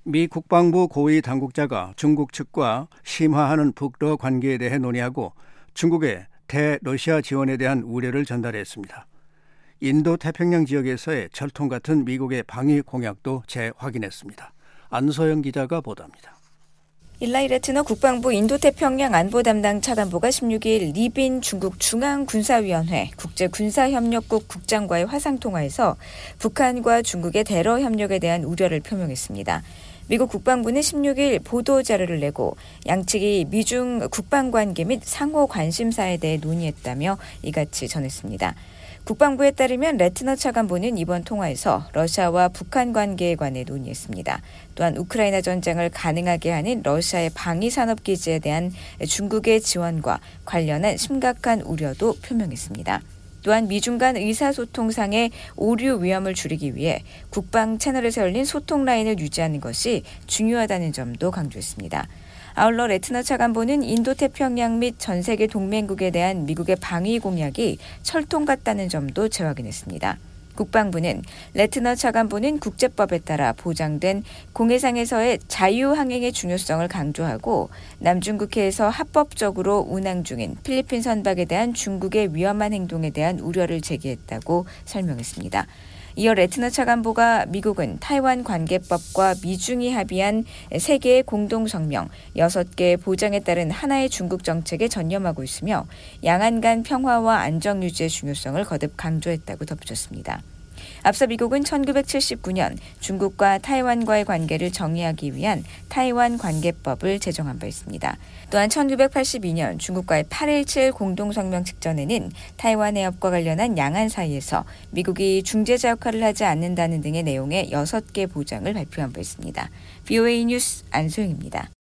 미 국방부 고위 당국자가 중국 측과 심화하는 북러 관계에 대해 논의하고 중국의 대러시아 지원에 대한 우려를 전달했습니다. 인도 태평양 지역에서의 철통 같은 미국의 방위 공약도 재확인했습니다. 안소영 기자가 보도합니다. 일라이 레트너 국방부 인도태평양 안보 담당 차관보가 16일 리빈 중국 중앙군사위원회 국제군사협력국 국장과의 화상통화에서 북한과 중국의 대러 협력에 대한 우려를 표명했습니다. 미국 국방부는 16일 보도자료를 내고 양측이 미중 국방관계 및 상호 관심사에 대해 논의했다며 이같이 전했습니다. 국방부에 따르면 레트너 차관보는 이번 통화에서 러시아와 북한 관계에 관해 논의했습니다. 또한 우크라이나 전쟁을 가능하게 하는 러시아의 방위산업기지에 대한 중국의 지원과 관련한 심각한 우려도 표명했습니다. 또한 미중 간 의사소통상의 오류 위험을 줄이기 위해 국방 채널에서 열린 소통 라인을 유지하는 것이 중요하다는 점도 강조했습니다. 아울러 레트너 차관보는 인도태평양 및 전 세계 동맹국에 대한 미국의 방위 공약이 철통 같다는 점도 재확인했습니다. 국방부는 레트너 차관보는 국제법에 따라 보장된 공해상에서의 자유항행의 중요성을 강조하고 남중국해에서 합법적으로 운항 중인 필리핀 선박에 대한 중국의 위험한 행동에 대한 우려를 제기했다고 설명했습니다. 이어 레트너 차관보가 미국은 타이완 관계법과 미중이 합의한 세계의 공동성명 6개의 보장에 따른 하나의 중국 정책에 전념하고 있으며 양안 간 평화와 안정 유지의 중요성을 거듭 강조했다고 덧붙였습니다. 앞서 미국은 1979년 중국과 타이완과의 관계를 정의하기 위한 타이완 관계법을 제정한 바 있습니다. 또한 1982년 중국과의 8.17 공동성명 직전에는 타이완 해협과 관련한 양안 사이에서 미국이 중재자 역할을 하지 않는다는 등의 내용의 6개 보장을 발표한 바 있습니다. VOA 뉴스 안소영입니다.